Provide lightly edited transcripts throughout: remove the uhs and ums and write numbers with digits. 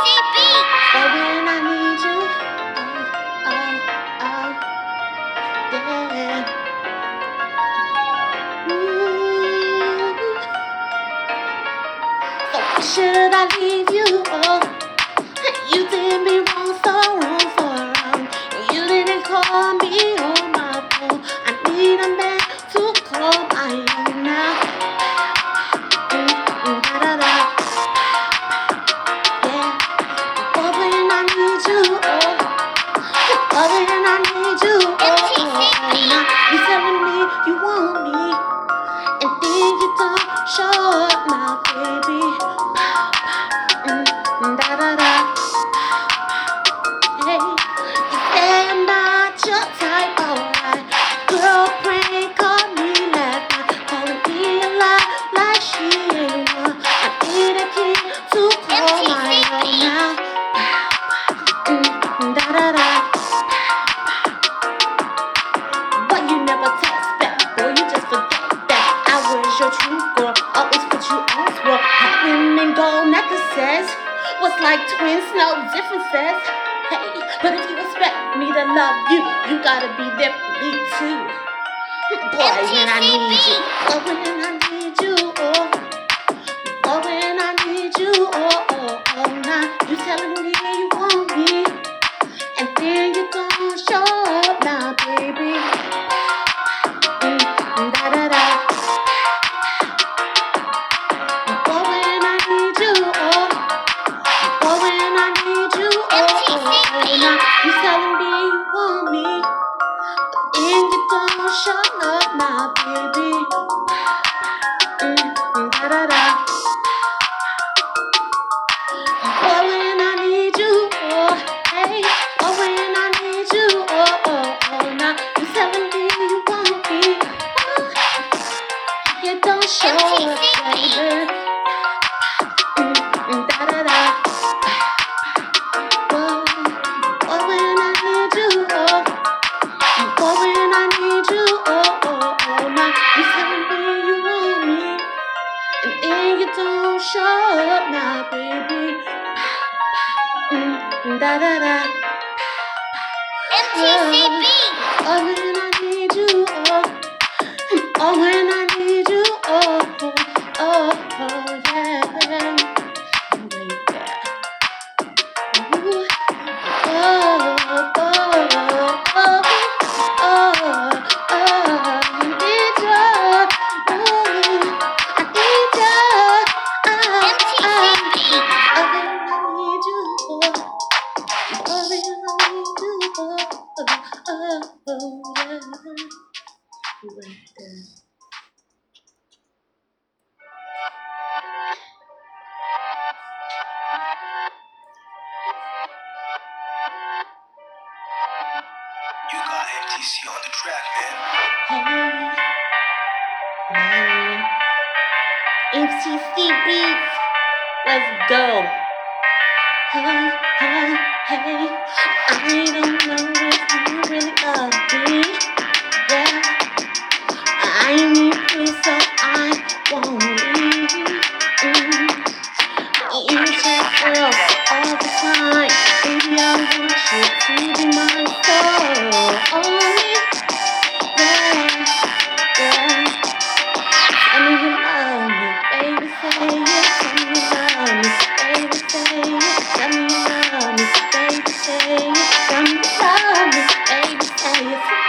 But when I need you, yeah. So why should I leave you? You did me wrong, so wrong. You didn't call me on my phone. I need a man to call my own now. Da-da-da. Yeah. But when I need you, but when I need you, now you telling me you want me, and then you don't show up, my baby. Da-da-da. Hey, you say I'm not your type, alright. Girl, prank call me last night, calling me a lie like she ain't one. I need a key to call my own now. Da-da-da. But you never text back, boy, you just forget that I was your true girl, always put you on swirl. Platinum and gold necklaces was like twins, no differences. Hey, but if you expect me to love you, you gotta be there for me too. Boy, when I need you, oh, when I need you, oh, when I need you, now you telling me you want me, and then you don't show up now, baby. Da-da-da. Oh, when I need you, oh, when I need you, now you telling me you want me, and you don't show up now, baby. Da-da-da. Oh, when I need you, hey, oh, when I need you, now you telling me you want me, you don't show up, baby. Da-da-da. Oh, when I need you, oh, when I need you, now you telling me you want me, and then you don't show up now, baby. Da-da-da. Oh, when I need you, oh, when I need you, yeah. Wait there. Ooh. I need you. I need you. Oh, when I need you, oh, when I need you, yeah. Wait there. You got MTC on the track, man. Hey, MTC Beats, let's go. Hey, I don't know if you really love me. Yeah, I need proof, so I won't leave. You check girls all the time. Baby, I want you to be my soul. Only, yeah. Tell me you love me, baby, say it. Tell me you love me, baby, say it. Tell me you love me, baby, say it. Tell me you love me, baby, say it.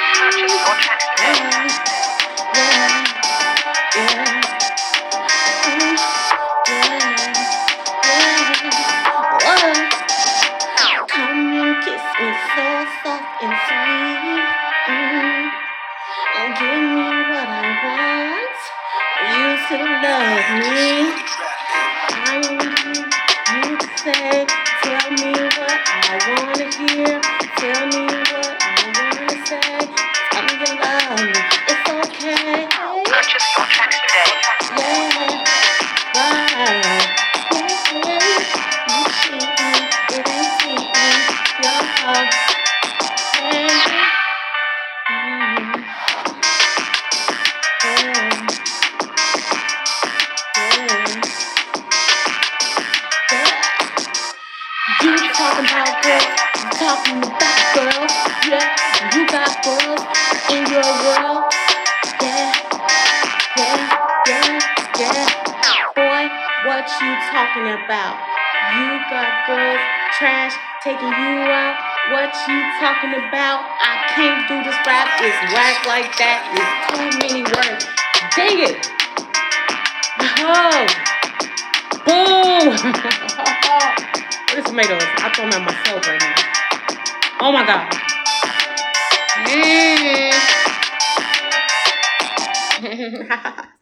talking about girls. You talking about girls. Yeah, you got girls in your world. Yeah, yeah, yeah, yeah. Boy, what you talking about? You got girls trash taking you out. What you talking about? I can't do this rap. It's whack like that. It's too many words. Dang it. Oh. Boom. Where's tomatoes? I throw them at myself right now. Oh my God. Mm.